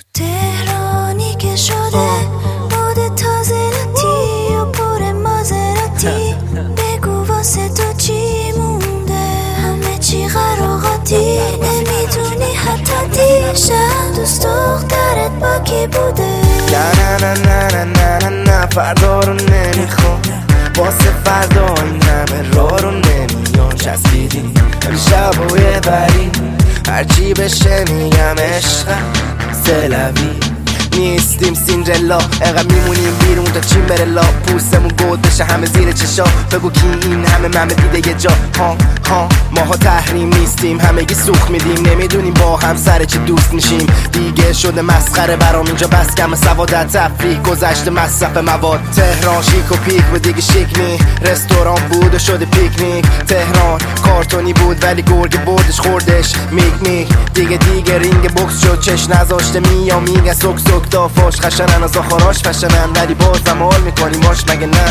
تهرانی که شده مود تازه لاتی و پر مازراتی بگو واسه تو چی مونده همه چی قراقاتی نمیدونی حتی دیشب دوست دخترت با کی بوده نه نه نه نه نه نه نه فردا رو نمیخوام واسه فردا این همه راه رو نمیان چسبیدی امشب و یه بری هرچی بشه میگم عشقم سلوی نیستیم سیندرلا انقدر میمونیم بیرون تا چین بره لا پوستمون گود بشه همه زیر چشا بگو کی این همه دیده یه جا ها ماها تحریم نیستیم همگی سوخ میدیم نمیدونیم با هم سر چی دوست میشیم دیگه شده مسخره برام اینجا بس کم سوادت تفریح گذشته مصرف مواد تهران شیک و پیک و دیگه شیک نی رستوران بود و شده پیکنیک تهران کارتونی بود ولی گرگ بردش خوردش میگ دیگه رینگ بوکس شد چش نذاشته میام میگه سک دافاش خشنن از آخراش فشنن ولی بازم حال میکنی ماش مگه نه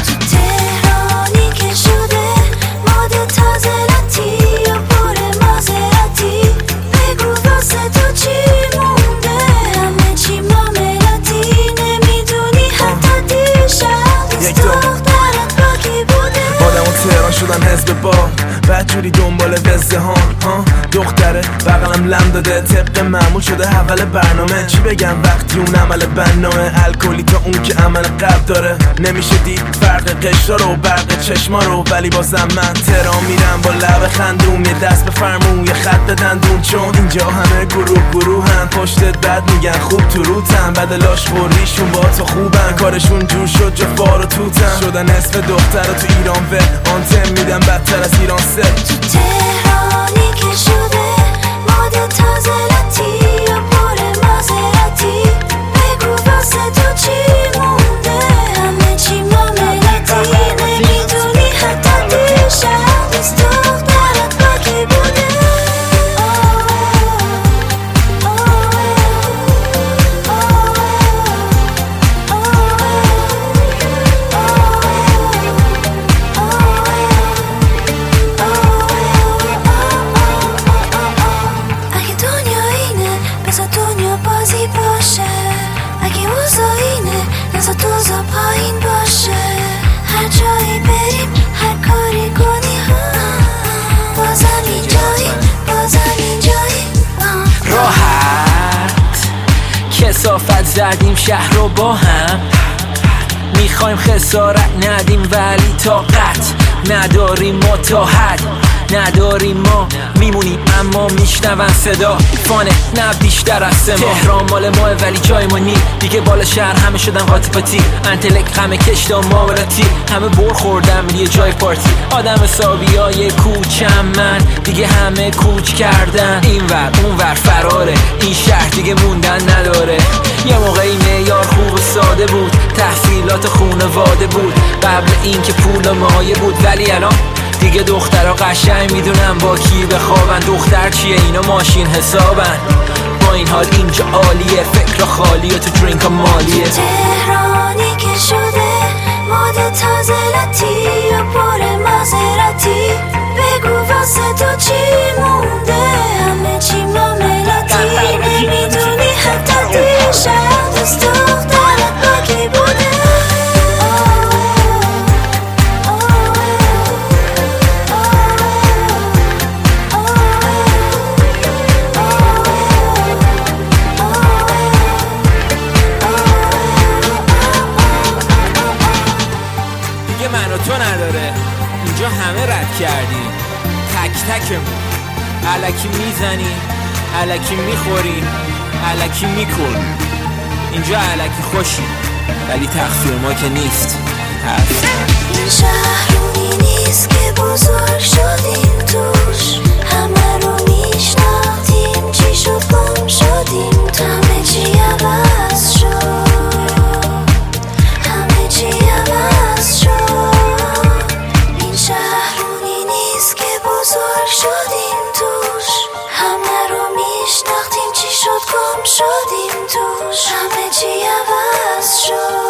تهرانی که شده مود تازه لاتی و پر مازراتی بگو واسه تو چی مونده همه چی معاملاتی نمیدونی حتی دیشب دوست دخترت با کی بوده آدم و تهران شدن حزب با بدجوری دنبال وزه ها دختره بغلم لم داده طبق معمول شده اول برنامه چی بگم وقتی اون عمل بناه الکلی تا اون که عمل قبل داره نمیشه دید فرق قشرا رو برق چشما رو ولی بازم من تهران میرم با لب خندوم یه دست به فرمون یه خط به دندون چون اینجا همه گروهن پشتت بد میگن خوب تو روتن بدلاش خوریشون با تو خوبن کارشون جور شد جا فار و توتن شدن نصف دختر تو ایران و آنتن میدن بدتر از ایران سه تهرانی که شده مود تازه لاتی و پر مازراتی بگو واسه تو چی مونده همه چی معاملاتی نمیدونی حتی دیشب دوست دخترت با کی بوده دوزا پایین باشه هر جایی بریم هر کاری کنی بازم اینجایی راحت کثافت زدیم شهر رو با هم میخوایم خسارت ندیم ولی طاقت نداریم متاحد نداریم ما میمونیم اما میشنون صدا فانه نه بیشتر از سما تهران مال ماه ولی جای ما نی دیگه بالا شهر همه شدن قاطی پاتی انتلک همه کشتا معاملاتی همه بر خوردن یه جای پارتی آدم حسابی های کوچم من دیگه همه کوچ کردن اینور اونور فراره این شهر دیگه موندن نداره یه موقعی معیار خوب و ساده بود تحصیلات خونواده بود قبل این که پول مایه بود ولی الان دیگه دخترها قشنگ میدونن با کی بخوابن دختر چیه اینا ماشین حسابن با این حال اینجا عالیه فکر خالیه تو درینک مالیه تهرانی که شده مود تازه لاتی و پر مازراتی بگو واسه تو چی مونده همه چی معاملاتی نمیدونی حتی دیشب دوست دخترت با کی بوده من و تو نداره اینجا همه رد کردیم تک تکمون الکی میزنی الکی میخوری الکی میکنی اینجا الکی خوشی ولی تقصیر ما که نیست این شهرونی نیست که بزرگ شدیم توش همه رو میشناختیم چی شد گم شدیم تو همه چی عوض شد همه چی عوض شد این شهرونی نیست که بزرگ شدیم توش همه رو میشناختیم چی شد گم شدیم توش همه چی عوض شد